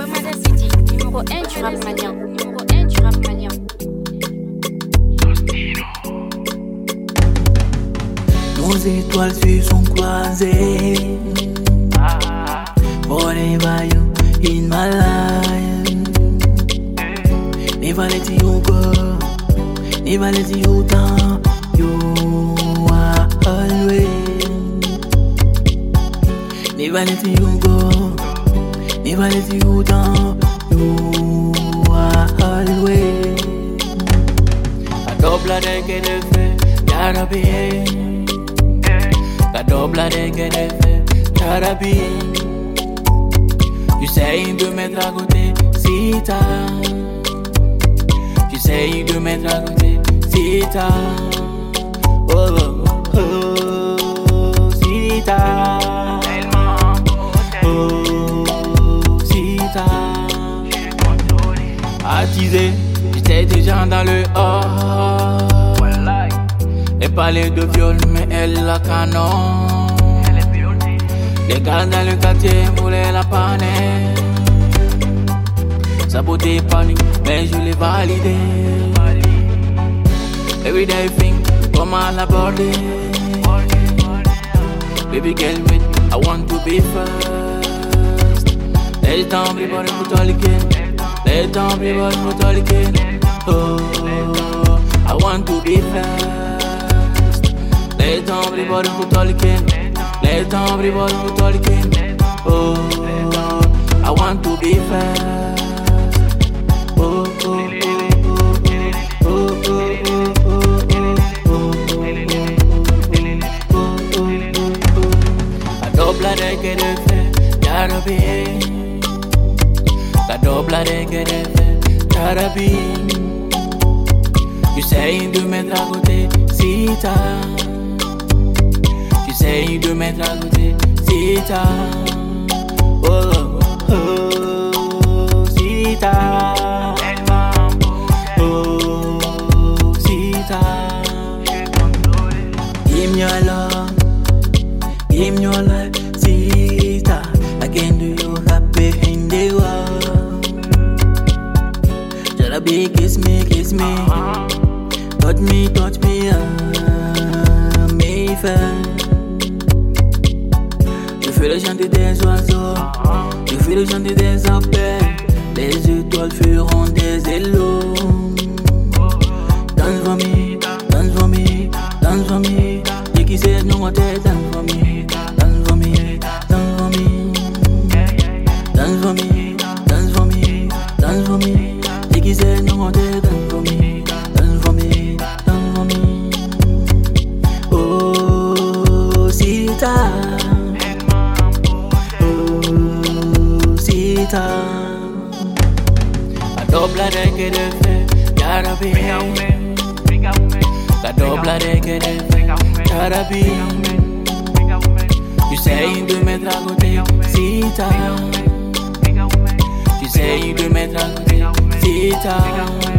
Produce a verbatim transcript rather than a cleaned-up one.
Mada City, numéro un du rap malien. Numéro un du rap malien. Nos étoiles se sont croisées. Forever you in my life. Never let you go. Never let you down. You are always. Never let you go. Never let you down. You are always. La dobla de que de fe, yara bien. La dobla de que de fe, yara bien. J'essaye de mettre à côté si t'as. J'essaye de mettre à côté si t'as. Oh oh oh, oh si t'as. Oh si t'as. Attisé, j'étais déjà dans le hall. Elle parlait de viol mais elle la canon. Les gars dans le quartier voulaient la panner. Sa beauté panique, mais je l'ai validé. Everyday thing, comment l'aborder? Baby girl, wait, I want to be first. Let down, everybody put all again. Let down, everybody put all again. Oh, I want to be first. Let down, everybody put all again. Let down, everybody put all again. Oh, I want to be first. Oh, oh, oh, oh, oh, oh, La dobla de que de fe, yara bien. La dobla de que de fe, yara bien. J'essaye de mettre à côté si t'as. J'essaye de mettre à côté si t'as. Oh oh oh, oh si t'as. Oh si t'as. Give me your love, give me your life, si t'as. I can do you happy in the world. Jalabi, kiss me, kiss me. Touch me, touch me, ah, me fan. Je fais le chant des oiseaux, je fais le chant des appels. Les étoiles feront des élos. Dance for me, dance for me, dance for me. Dès qu'ils sait nous on t'aide, dance for me, dance for me, dance for me. Dance for me, dance for me, dance for me. Dès qu'ils sait nous on t'aide, dance for me, dance for me, dance for me. Oh, si t'as. La dobla de que de fe, yara bien. La dobla de que de fe, yara bien. J'essaye de mettre à côté si t'as. J'essaye de mettre à côté si t'as.